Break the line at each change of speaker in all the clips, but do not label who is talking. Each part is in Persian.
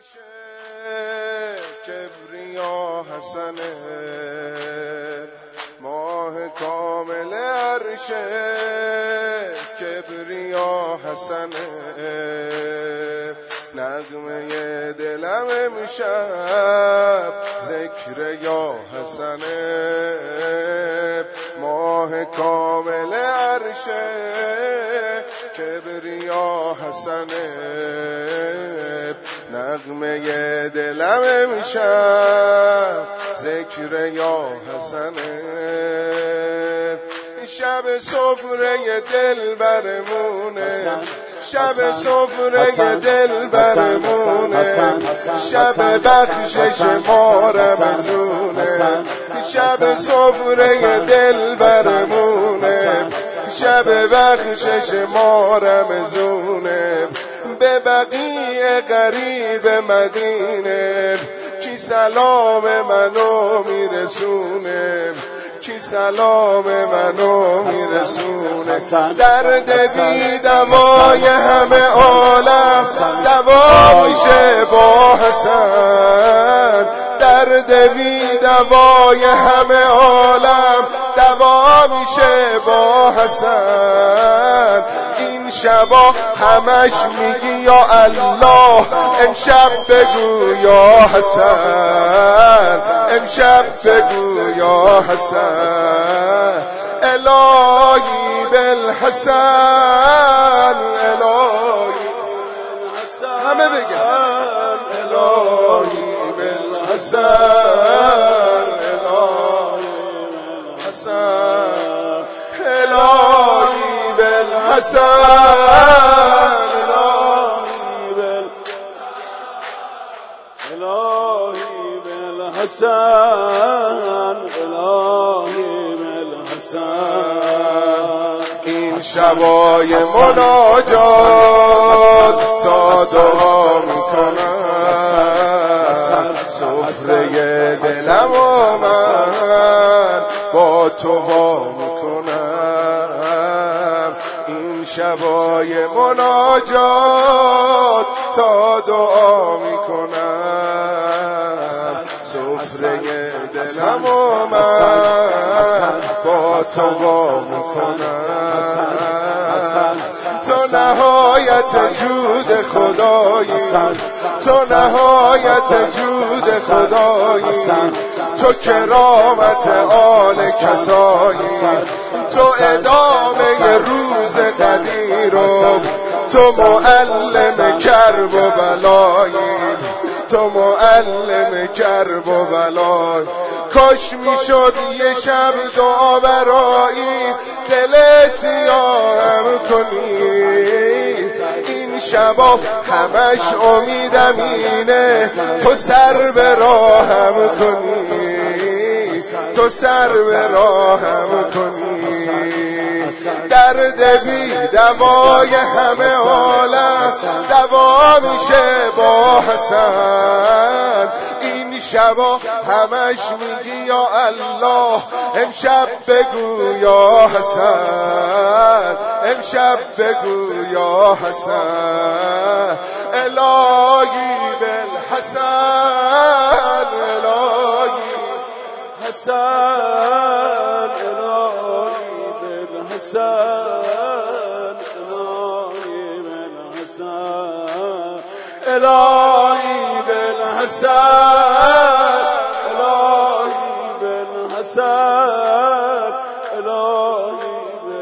عرش کبریا حسنه، ماه کامل عرش کبریا حسنه، نغمه دلم امشب ذکر یا حسنه، ماه کامل عرش کبریا حسنه، نغمه دلم امشب ذکر یا حسنه، شب سفره دل برمونه، شب سفره دل برمونه، شب بخشش ما رمزونه، شب سفره دل برمونه، شب بخشش ما رمزونه، به بقیع غریب مدینه کی سلام منو میرسونه، کی سلام منو میرسونه، درد بی دوای همه عالم دوا میشه با حسن، درد بی دوای همه عالم دوا میشه با حسن، این شبا همش میگی یا الله، امشب بگو یا حسن، امشب بگو یا حسن، الهی بالحسن، الهی همه بگن الهی بالحسن، الهی بالحسن، الهی بالحسن، الهی بالحسن، الهی بالحسن، این شبای مناجات تا دعا میکنم، سفره دلم و من با تو وا میکنم، این شبای مناجات تا دعا میکنم، سفره دلم و من با تو وا میکنم، تو نهایت جود خدایی، تو نهایت جود خدایی، تو کرامت آل کسایی، تو ادامه روز قدیرم، تو معلم کرب و بلایی، تو معلم کرب و بلای، کاش میشد یه شب دعا برایی دل سیاهم کنی، این شبا همش امیدم اینه تو سر به راهم کنی، تو سر به راهم کنی، درد بی دوای همه عالم دوا میشه با حسن، این شبا همش میگی یا الله، امشب بگو یا حسن، امشب بگو یا حسن، الهی بالحسن، الهی حسن، الهی بالحسن، الهی بالحسن، الهی بالحسن، الهی بالحسن، الهی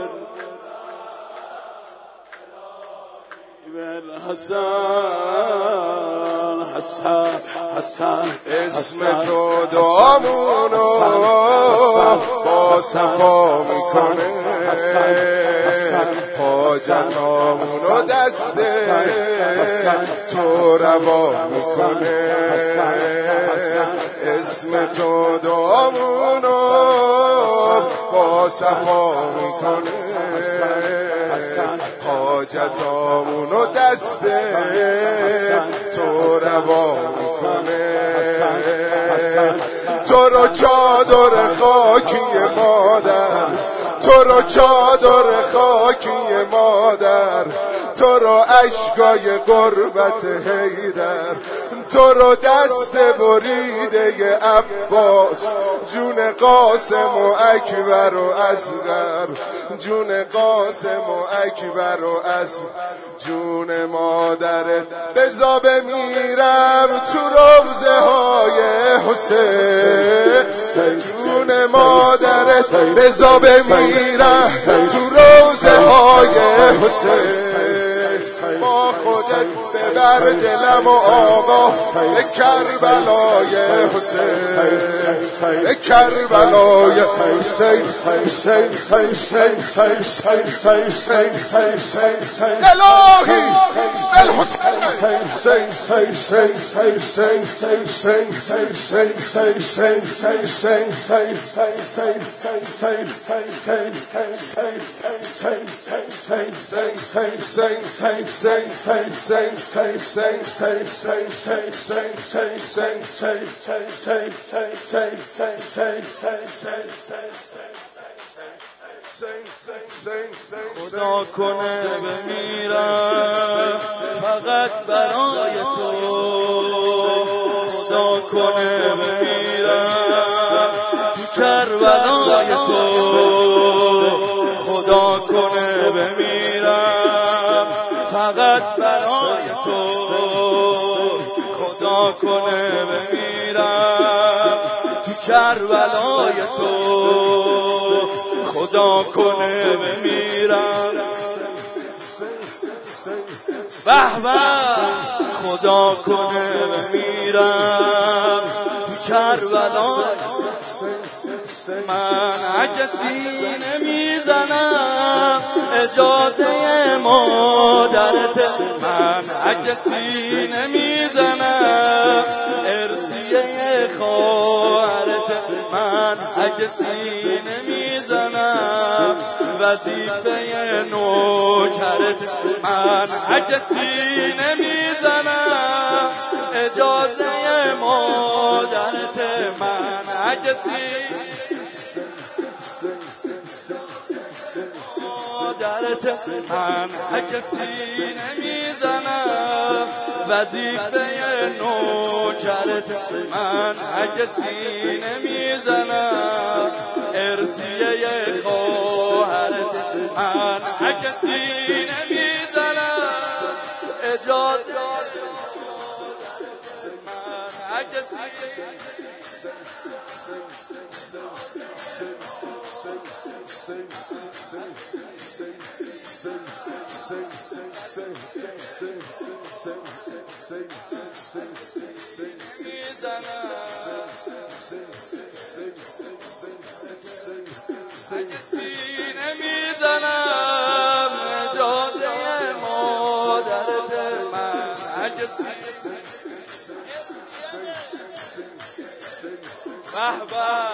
بالحسن، حسن حسن، اسم تو دعامونو با صفا میکنه، حاجتامونو دست تو روا میکنه، اسم تو دعامونو با صفا میکنه، حاجتامونو دست تو روا میکنه، تو رو چادر خاکی مادر، تو رو چادر خاکی مادر، تو رو اشکای غربت حیدر، تو رو دست بریده عباس، جون قاسم و اکبر و اصغر، جون قاسم و اکبر و اصغر، جون مادرت بزا بمیرم تو روزه های حسین، جون مادرت بزا بمیرم تو روزه های حسین. با خودت ببر دلم و آقا به کربلای حسین، به کربلای حسین، حسین، حسین، حسین، حسین، الهی بالحسین، حسین، حسین، حسین، حسین، حسین، حسین،
خدا کنه بمیرم فقط برای تو، خدا کنه بمیرم تو کربلای تو، خدا کنه بمیرم فقط برای تو، خدا کنه بمیرم تو کربلای تو، خدا کنه بمیرم. به به خدا کنه بمیرم تو کربلای، من عکسی نمیزنم اجازه مادرت، من عکسی نمیزنم ارثیه خواهرت، من عکسی نمیزنم وظیفه نوکرت، من عکسی نمیزنم اجازه مادرت، من عکسی مادرت، من عکسی نمیزنم وظیفه نوکرت، من عکسی نمیزنم ارثیه خواهرت، من عکسی نمیزنم اجازه من عکسی نمیزنم اجازه مادرت، من عکسی به به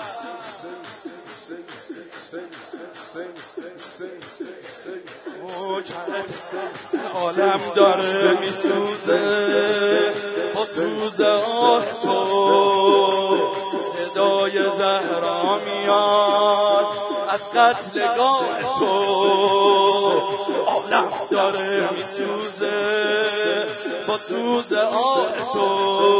عالم داره میسوزه با سوز آه تو، صدای زهرا میاد از قتلگاه تو، عالم داره میسوزه با سوز آه تو،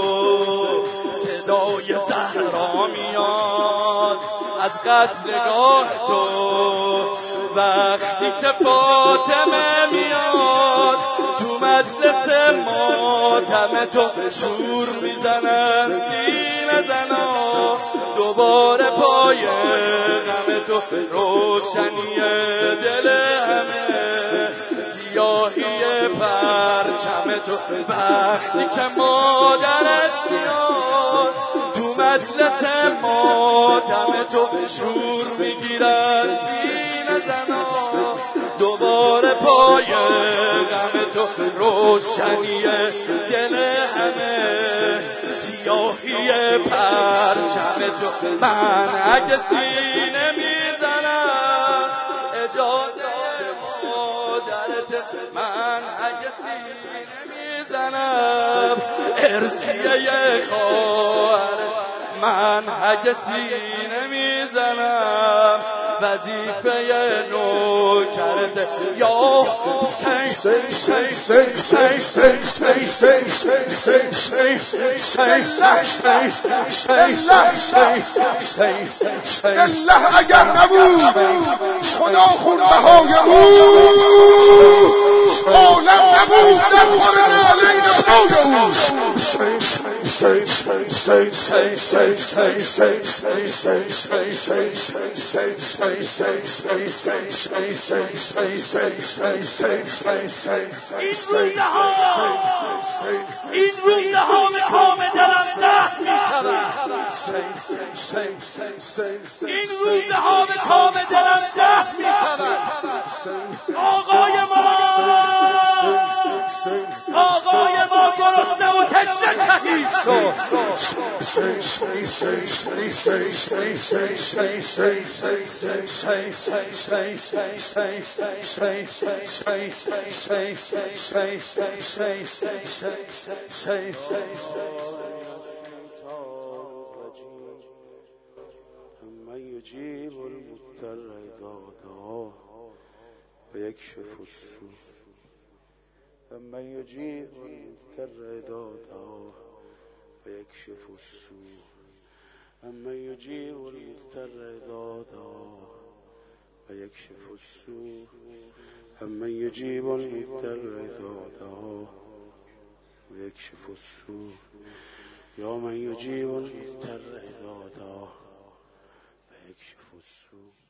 صدای زهرا میاد از قتلگاه تو، وقتی که فاطمه میاد تو مجلس ماتم تو، شور میزنن سینه زنا دوباره پای غم تو، روشنی دل همه سیاهی پرچم تو، وقتی که مادرت میاد تو مجلس ماتم تو، شور میگیرن سینه زنا دوباره پای غم تو، روشنی دل همه سیاهی پرچم تو، من عکسی نمیزنم اجازه مادرت، من عکسی نمیزنم ارثیه خواهرت، من عکسی نمیزنم وظیفه نوکرت، کرده یا
الله اگر نبود خدا خونبهای او عالم نبود در خور نالین پای
این روزه ها به کام دلم دست میشود این روزه ها به کام دلم دست میشود آقای ما گرسنه و تشنه شهید
من یجیب المضطر اذا دعاه و یکشف السوء من یجیب المضطر اذا دعاه و یکشف السوء من یجیب المضطر اذا دعاه و یکشف السوء من یجیب المضطر اذا دعاه و یکشف السوء یا من یجیب المضطر اذا دعاه و یکشف السوء